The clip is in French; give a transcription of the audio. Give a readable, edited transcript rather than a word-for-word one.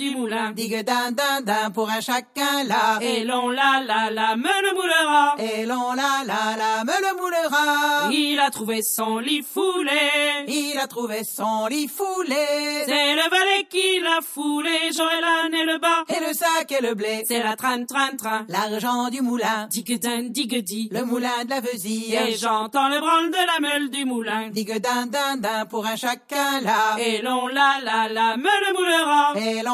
du moulin. Digue din pour un chacun là. Et l'on la me le moulera. Et l'on la me le moulera. Il a trouvé son lit foulé. Il a trouvé son lit foulé. C'est le valet qui l'a foulé. J'aurai l'âne et le bas. Et le sac et le blé. C'est la train. L'argent du moulin. Digue-din, digue-di. Le moulin de la Veusille. Et j'entends le branle de la meule du moulin. Digue din pour un chacun là. Et l'on la me le moulera. Et